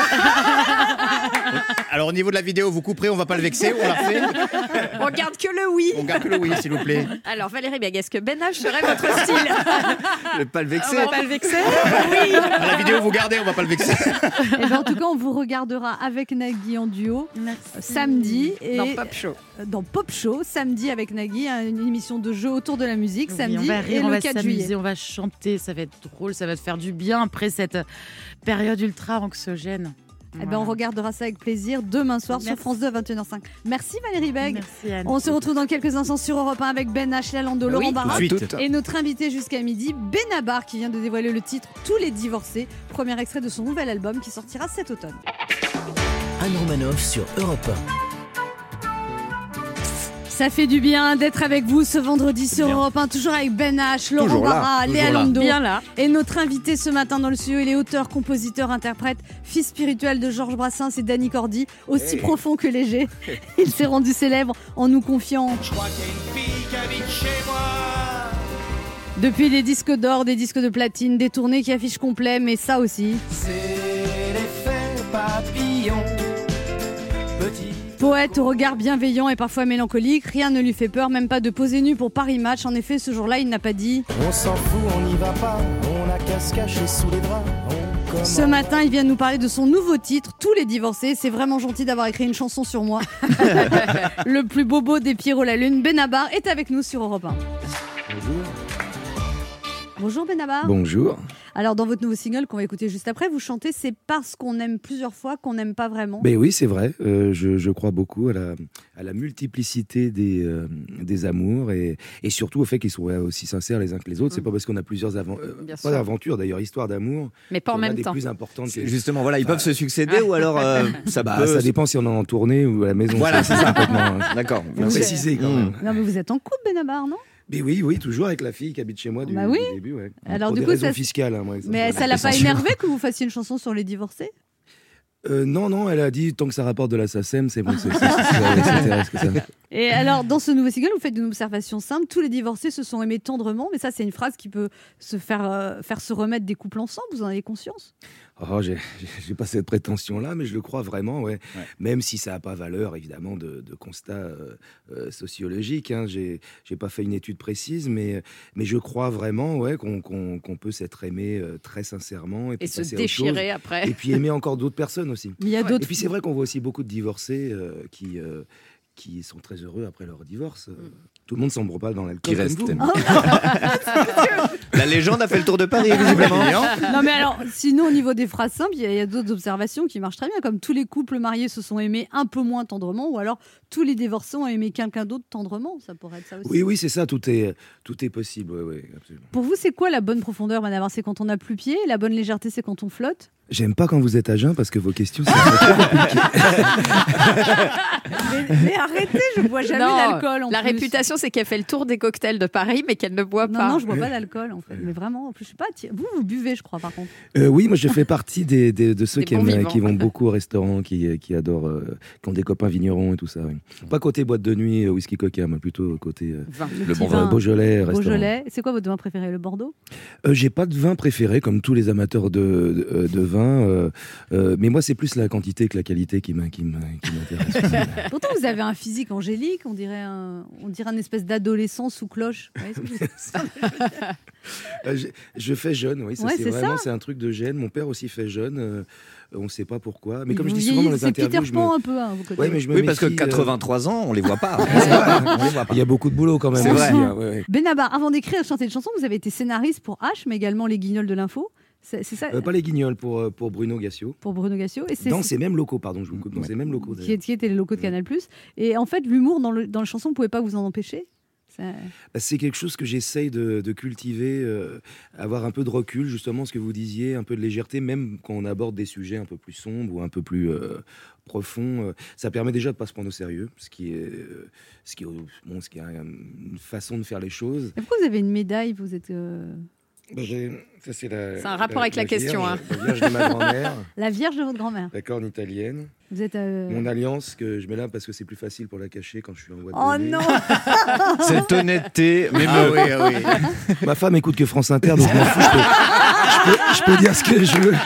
C: Alors au niveau de la vidéo, vous couperez, on va pas le vexer, on la refait.
E: On garde que le oui.
C: On garde que le oui, s'il vous plaît.
E: Alors Valérie Beg, est-ce que Ben H serait votre style?
D: Je vais pas le vexer.
I: On va pas le vexer.
C: Dans la vidéo, vous gardez, on va pas le vexer.
B: Eh ben, en tout cas, on vous regardera avec Nagui en duo samedi. Et
E: Dans Pop Show.
B: Dans Pop Show, samedi avec Nagui, une émission de jeu autour de la musique,
I: Oui,
B: samedi
I: on va
B: et
I: rire, on
B: le
I: va
B: 4
I: s'amuser,
B: juillet.
I: on va chanter, ça va être drôle, ça va te faire du bien après cette période ultra anxiogène.
B: Eh ben, on regardera ça avec plaisir demain soir sur France 2 à 21h05. Merci Valérie Beg.
I: Merci Anne.
B: On se retrouve dans quelques instants sur Europe 1 avec Ben H, Lalando, Laurent Barra
C: tout de suite.
B: et notre invité jusqu'à midi, Benabar, qui vient de dévoiler le titre Tous les divorcés, premier extrait de son nouvel album qui sortira cet automne.
A: Anne Romanoff sur Europe
B: Ça fait du bien d'être avec vous ce vendredi sur Europe 1, toujours avec Ben H, Laurent
D: Toujours là,
B: Barra,
C: toujours
B: Léa
C: là.
B: Lando.
E: Bien là.
B: Et notre invité ce matin dans le studio, il est auteur, compositeur, interprète, fils spirituel de Georges Brassens et Danny Cordy, aussi profond que léger. Il s'est rendu célèbre en nous confiant.
J: Je crois qu'il y a une fille qui habite chez moi.
B: Depuis des disques d'or, des disques de platine, des tournées qui affichent complet, mais ça aussi.
J: C'est l'effet papillon. Petit.
B: Poète au regard bienveillant et parfois mélancolique, rien ne lui fait peur, même pas de poser nu pour Paris Match. En effet, ce jour-là, il n'a pas dit.
J: On s'en fout, on n'y va pas. On a qu'à se cacher sous les draps.
B: Ce matin, il vient nous parler de son nouveau titre, Tous les divorcés. C'est vraiment gentil d'avoir écrit une chanson sur moi. Le plus bobo des Pierrot la Lune, Benabar, est avec nous sur Europe 1.
K: Bonjour.
B: Bonjour Benabar.
K: Bonjour.
B: Alors dans votre nouveau single qu'on va écouter juste après, vous chantez c'est parce qu'on aime plusieurs fois qu'on n'aime pas vraiment.
K: Ben oui, c'est vrai. Je crois beaucoup à la multiplicité des amours et surtout au fait qu'ils soient aussi sincères les uns que les autres. C'est pas parce qu'on a plusieurs pas d'aventures d'ailleurs, histoire d'amour.
E: Mais pas en même temps.
K: Plus importantes.
D: Justement, voilà, ils peuvent se succéder ou alors ça peut...
K: Ça dépend si on est en tournée ou à la maison.
D: Voilà, c'est ça.
K: Complètement.
D: D'accord.
K: Faut préciser quand même.
B: Non mais vous êtes en couple Benabar, non?
K: Mais oui, toujours avec la fille qui habite chez moi du début. Ouais.
B: Alors
K: pour
B: du
K: des
B: coup,
K: raisons
B: ça...
K: fiscales. Moi,
B: mais ça l'a pas énervé que vous fassiez une chanson sur les divorcés?
K: Non, elle a dit tant que ça rapporte de la SACEM, c'est bon.
B: Et alors, dans ce nouveau single, vous faites une observation simple. Tous les divorcés se sont aimés tendrement, mais ça, c'est une phrase qui peut se faire se remettre des couples ensemble. Vous en avez conscience?
K: Oh, j'ai pas cette prétention-là, mais je le crois vraiment, ouais. Même si ça n'a pas valeur, évidemment, de constat sociologique. Hein. J'ai pas fait une étude précise, mais je crois vraiment, qu'on peut s'être aimé très sincèrement et
E: se déchirer après.
K: Et puis aimer encore d'autres personnes aussi.
B: Mais il y a d'autres.
K: Et puis c'est vrai qu'on voit aussi beaucoup de divorcés qui sont très heureux après leur divorce. Tout le monde s'embre pas dans l'alcool.
D: Qui reste.
B: Oh
D: La légende a fait le tour de Paris, visiblement.
B: Non mais alors, sinon au niveau des phrases simples, il y a d'autres observations qui marchent très bien, comme tous les couples mariés se sont aimés un peu moins tendrement, ou alors tous les divorcés ont aimé quelqu'un d'autre tendrement. Ça pourrait être ça aussi.
K: Oui, c'est ça. Tout est possible. Oui, absolument.
B: Pour vous, c'est quoi la bonne profondeur, Madame? C'est quand on n'a plus pied. La bonne légèreté, c'est quand on flotte.
K: J'aime pas quand vous êtes à jeun parce que vos questions sont très compliquées.
B: mais arrêtez, je bois jamais d'alcool.
E: La réputation, c'est qu'elle fait le tour des cocktails de Paris, mais qu'elle ne boit pas.
B: Non, je bois pas d'alcool en fait. Mais vraiment, en plus, je sais pas. Vous buvez, je crois, par contre.
K: Oui, moi, je fais partie de ceux qui vont beaucoup au restaurant, qui adorent, qui ont des copains vignerons et tout ça. Oui. Pas côté boîte de nuit, whisky coca, mais plutôt côté
B: le bon vin.
K: Beaujolais.
B: Beaujolais. C'est quoi votre vin préféré, le Bordeaux?
K: J'ai pas de vin préféré, comme tous les amateurs de vin. Mais moi, c'est plus la quantité que la qualité qui m'intéresse.
B: Pourtant, vous avez un physique angélique, on dirait un espèce d'adolescent sous cloche.
K: Je fais jeune, oui. C'est un truc de gène. Mon père aussi fait jeune. On ne sait pas pourquoi. Mais comme je dis souvent dans les interviews,
B: Peter Pan un peu. Hein,
K: oui,
D: parce que 83 ans, on les voit pas.
K: Il y a beaucoup de boulot quand même.
D: C'est vrai.
K: Ouais.
B: Benabar, avant d'écrire et chanter une chanson, vous avez été scénariste pour H, mais également Les Guignols de l'info. C'est ça.
K: Pas les Guignols, pour Bruno Gassio.
B: Pour Bruno Gassio. Et
K: dans ces mêmes locaux, pardon, je vous coupe. Dans ces mêmes locaux.
B: Qui étaient les locaux de Canal+. Et en fait, l'humour dans la chanson, vous ne pouvez pas vous en empêcher?
K: C'est quelque chose que j'essaye de cultiver, avoir un peu de recul, justement, ce que vous disiez, un peu de légèreté, même quand on aborde des sujets un peu plus sombres ou un peu plus profonds. Ça permet déjà de ne pas se prendre au sérieux, ce qui est une façon de faire les choses.
B: Et pourquoi vous avez une médaille? Vous êtes...
K: c'est
E: un rapport avec la question.
K: La vierge de ma grand-mère.
B: La vierge de votre grand-mère.
K: La corne italienne.
B: Vous êtes
K: mon alliance que je mets là parce que c'est plus facile pour la cacher quand je suis en voie de
B: Oh
K: nuit.
B: non.
D: Cette honnêteté. Mais
K: oui. Ma femme écoute que France Inter, donc je m'en fous. Je peux dire ce que je veux.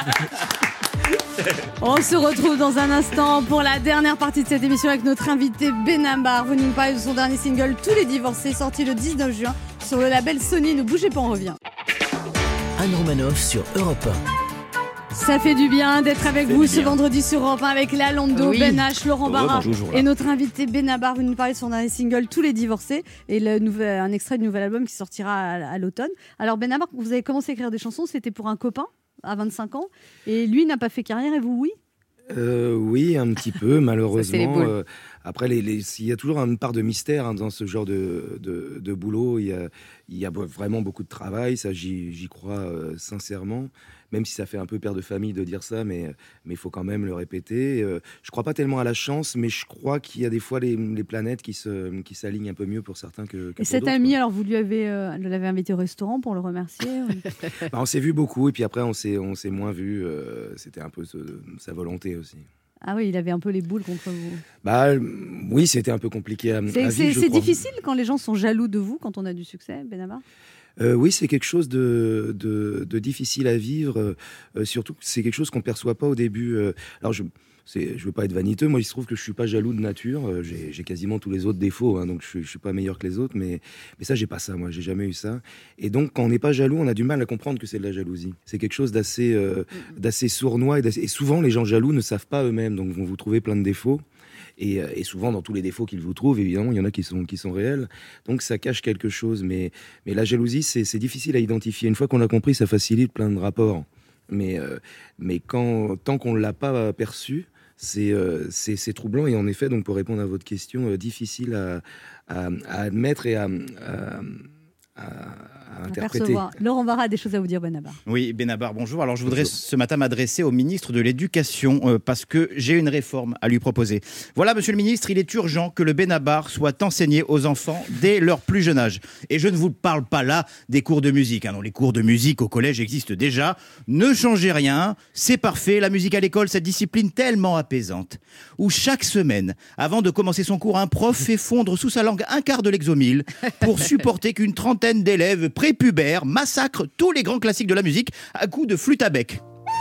B: On se retrouve dans un instant pour la dernière partie de cette émission avec notre invité Benabar, venu nous parler de son dernier single Tous les divorcés, sorti le 19 juin sur le label Sony. Ne bougez pas, on revient.
A: Anne Romanoff sur Europe 1.
B: Ça fait du bien d'être avec vous ce vendredi sur Europe 1 avec Léa Lando, Ben H, Laurent Barra et notre invité Benabar venu nous parler de son dernier single Tous les divorcés et un extrait du nouvel album qui sortira à l'automne. Alors Benabar, vous avez commencé à écrire des chansons, c'était pour un copain à 25 ans et lui n'a pas fait carrière et vous oui?
K: Oui, un petit peu, malheureusement.
E: les boules.
K: Après, il y a toujours une part de mystère dans ce genre de boulot. Il y a vraiment beaucoup de travail, ça j'y crois sincèrement, même si ça fait un peu père de famille de dire ça, mais il faut quand même le répéter. Je ne crois pas tellement à la chance, mais je crois qu'il y a des fois les planètes qui s'alignent un peu mieux pour certains que
B: Et
K: pour
B: cet
K: d'autres,
B: ami,
K: quoi.
B: alors vous l'avez invité au restaurant pour le remercier
K: Bah, on s'est vu beaucoup, et puis après on s'est moins vu. C'était un peu sa volonté aussi.
B: Ah oui, il avait un peu les boules contre vous.
K: Bah oui, c'était un peu compliqué à vivre, je
B: C'est
K: crois.
B: difficile quand les gens sont jaloux de vous, quand on a du succès, Benabar?
K: Oui, c'est quelque chose de difficile à vivre. Surtout que c'est quelque chose qu'on ne perçoit pas au début. Alors, je ne veux pas être vaniteux. Moi, il se trouve que je ne suis pas jaloux de nature. J'ai quasiment tous les autres défauts, hein, donc je ne suis pas meilleur que les autres. Mais ça, j'ai pas ça. Moi, j'ai jamais eu ça. Et donc, quand on n'est pas jaloux, on a du mal à comprendre que c'est de la jalousie. C'est quelque chose d'assez sournois. Et souvent, les gens jaloux ne savent pas eux-mêmes. Donc, vont vous trouver plein de défauts. Et souvent, dans tous les défauts qu'ils vous trouvent, évidemment, il y en a qui sont réels. Donc, ça cache quelque chose. Mais la jalousie, c'est difficile à identifier. Une fois qu'on l'a compris, ça facilite plein de rapports. Mais tant qu'on ne l'a pas perçu, c'est troublant. Et en effet, donc, pour répondre à votre question, difficile à admettre et à interpréter.
B: Percevoir. Laurent Barra a des choses à vous dire, Benabar.
C: Oui, Benabar, bonjour. Alors, je voudrais ce matin m'adresser au ministre de l'Éducation parce que j'ai une réforme à lui proposer. Voilà, monsieur le ministre, il est urgent que le Benabar soit enseigné aux enfants dès leur plus jeune âge. Et je ne vous parle pas là des cours de musique. Non, les cours de musique au collège existent déjà. Ne changez rien, c'est parfait. La musique à l'école, cette discipline tellement apaisante, où chaque semaine, avant de commencer son cours, un prof fait fondre sous sa langue un quart de l'exomile pour supporter qu'une trentaine d'élèves prépubères massacrent tous les grands classiques de la musique à coups de flûte à bec.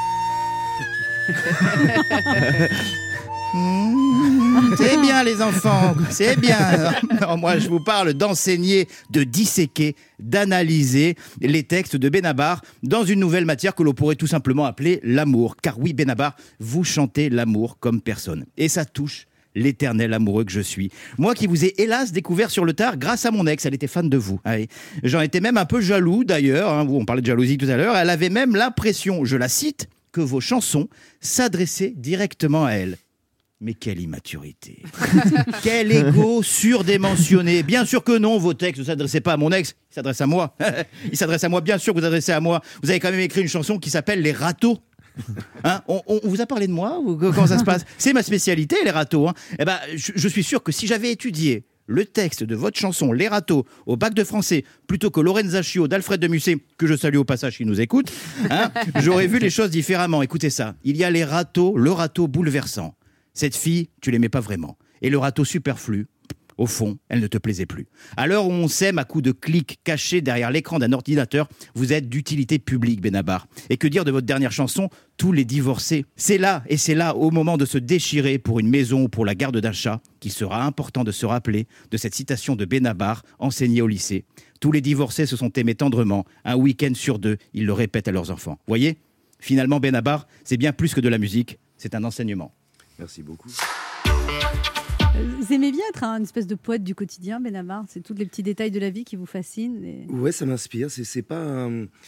C: C'est bien les enfants, c'est bien. Non, moi je vous parle d'enseigner, de disséquer, d'analyser les textes de Benabar dans une nouvelle matière que l'on pourrait tout simplement appeler l'amour. Car oui, Benabar, vous chantez l'amour comme personne. Et ça touche l'éternel amoureux que je suis. Moi qui vous ai hélas découvert sur le tard grâce à mon ex, elle était fan de vous. Ah oui. J'en étais même un peu jaloux d'ailleurs, hein. On parlait de jalousie tout à l'heure, elle avait même l'impression, je la cite, que vos chansons s'adressaient directement à elle. Mais quelle immaturité. Quel ego surdimensionné. Bien sûr que non, vos textes ne s'adressaient pas à mon ex, ils s'adressent à moi. Ils s'adressent à moi, bien sûr que vous adressez à moi. Vous avez quand même écrit une chanson qui s'appelle Les Râteaux. Hein, on vous a parlé de moi ou comment ça se passe? C'est ma spécialité, les râteaux. Hein. Eh ben, je suis sûr que si j'avais étudié le texte de votre chanson Les Râteaux au bac de français plutôt que Lorenza Chio d'Alfred de Musset, que je salue au passage qui nous écoute, hein, j'aurais vu les choses différemment. Écoutez ça, il y a les râteaux, le râteau bouleversant. Cette fille, tu l'aimais pas vraiment. Et le râteau superflu, au fond, elle ne te plaisait plus. À l'heure où on s'aime à coups de clics cachés derrière l'écran d'un ordinateur, vous êtes d'utilité publique, Benabar. Et que dire de votre dernière chanson, Tous les divorcés? C'est là, au moment de se déchirer pour une maison ou pour la garde d'un chat, qu'il sera important de se rappeler de cette citation de Benabar, enseignée au lycée. Tous les divorcés se sont aimés tendrement. Un week-end sur 2, ils le répètent à leurs enfants. Voyez ? Finalement, Benabar, c'est bien plus que de la musique, c'est un enseignement.
K: Merci beaucoup.
B: Vous aimez bien être une espèce de poète du quotidien, Benabar? C'est tous les petits détails de la vie qui vous fascinent
K: Ouais, ça m'inspire. C'est pas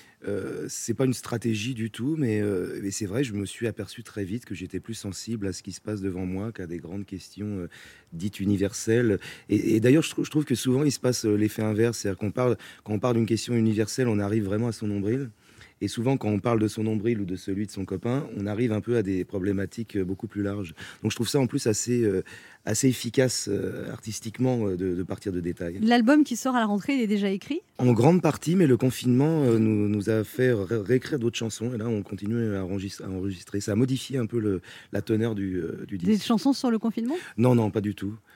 K: une stratégie du tout, mais c'est vrai, je me suis aperçu très vite que j'étais plus sensible à ce qui se passe devant moi qu'à des grandes questions dites universelles. Et d'ailleurs, je trouve que souvent, il se passe l'effet inverse. C'est-à-dire quand on parle d'une question universelle, on arrive vraiment à son nombril. Et souvent, quand on parle de son nombril ou de celui de son copain, on arrive un peu à des problématiques beaucoup plus larges. Donc je trouve ça en plus assez efficace artistiquement de partir de détails.
B: L'album qui sort à la rentrée, il est déjà écrit?
K: En grande partie, mais le confinement nous a fait réécrire d'autres chansons. Et là, on continue à enregistrer. Ça a modifié un peu la teneur du disque.
B: Des chansons sur le confinement?
K: Non, pas du tout.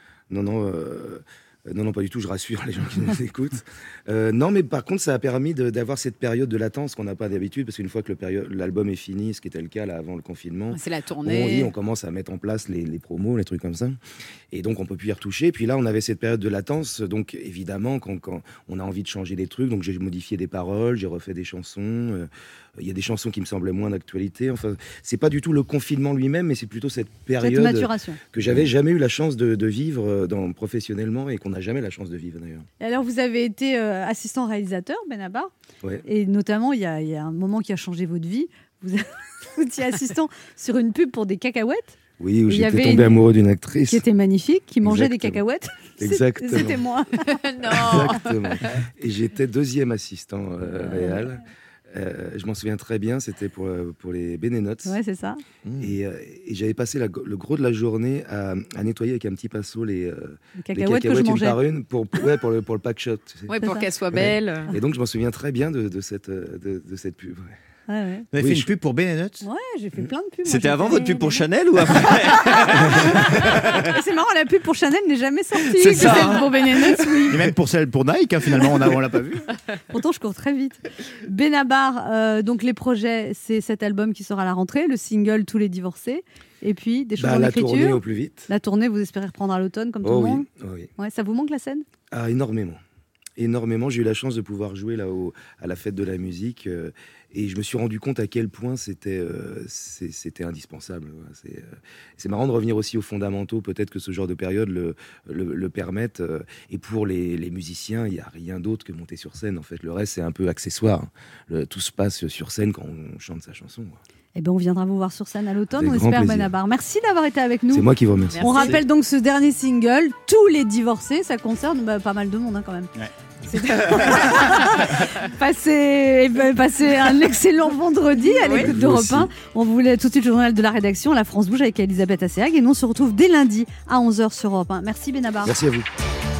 K: Non, pas du tout, je rassure les gens qui nous écoutent. Non, mais par contre, ça a permis d'avoir cette période de latence qu'on n'a pas d'habitude, parce qu'une fois que l'album est fini, ce qui était le cas là, avant le confinement,
E: c'est la tournée.
K: On commence à mettre en place les promos, les trucs comme ça. Et donc, on peut plus y retoucher. Puis là, on avait cette période de latence. Donc, évidemment, quand on a envie de changer des trucs, donc j'ai modifié des paroles, j'ai refait des chansons. Il y a des chansons qui me semblaient moins d'actualité. Enfin, c'est pas du tout le confinement lui-même, mais c'est plutôt cette période que j'avais jamais eu la chance de vivre professionnellement et qu'on n'a jamais la chance de vivre d'ailleurs.
B: Et alors, vous avez été assistant réalisateur, Benabar,
K: ouais.
B: Et notamment, il y a un moment qui a changé votre vie. Vous étiez assistant sur une pub pour des cacahuètes.
K: Oui, où
B: Il y avait
K: j'étais tombé amoureux d'une actrice.
B: qui était magnifique, qui mangeait des
K: Exactement.
B: cacahuètes.
K: Exactement.
B: C'était moi.
K: Exactement. Et j'étais deuxième assistant réel. Je m'en souviens très bien, c'était pour les Benenotes.
B: Ouais, c'est ça.
K: Et j'avais passé le gros de la journée à nettoyer avec un petit pinceau les
B: cacahuètes que je
K: une
B: mangeais.
K: par une pour le pack shot. Tu sais.
E: Ouais, pour qu'elle soit belle.
K: Et donc je m'en souviens très bien de cette pub. Ouais.
B: Ouais.
C: Vous avez fait une pub pour Benenotes?
B: Ouais, j'ai fait plein de pubs.
D: C'était
B: Moi,
D: avant
B: j'ai
D: votre
B: fait-
D: pub pour Chanel ou après?
B: Et c'est marrant, la pub pour Chanel n'est jamais sortie.
C: C'est
B: que
C: ça,
B: celle
C: hein.
B: pour Benenotes, oui.
C: Et même pour celle pour Nike, hein, finalement, on l'a pas vu.
B: Pourtant, je cours très vite. Benabar, donc les projets, c'est cet album qui sera à la rentrée, le single Tous les divorcés, et puis des choses en
K: La tournée
B: écriture.
K: au plus vite.
B: La tournée, vous espérez reprendre à l'automne comme tout
K: Oh
B: le
K: oui,
B: monde.
K: oh oui.
B: Ouais, ça vous manque la scène?
K: Ah, énormément. Énormément. J'ai eu la chance de pouvoir jouer là à la fête de la musique et je me suis rendu compte à quel point c'était indispensable. C'est marrant de revenir aussi aux fondamentaux. Peut-être que ce genre de période le permette. Et pour les musiciens, il n'y a rien d'autre que monter sur scène. En fait, le reste c'est un peu accessoire. Tout se passe sur scène quand on chante sa chanson.
B: Eh ben, on viendra vous voir sur scène à l'automne,
K: Avec
B: on
K: grand
B: espère,
K: plaisir.
B: Benabar. Merci d'avoir été avec nous.
K: C'est moi qui vous remercie.
B: On rappelle donc ce dernier single, Tous les divorcés, ça concerne pas mal de monde hein, quand même.
C: Ouais.
B: Passez un excellent vendredi à l'écoute
K: Vous
B: d'Europe
K: aussi.
B: 1. On vous laisse tout de suite le journal de la rédaction, La France Bouge avec Elisabeth Asséag. Et nous on se retrouve dès lundi à 11h sur Europe 1. Merci Benabar.
K: Merci à vous.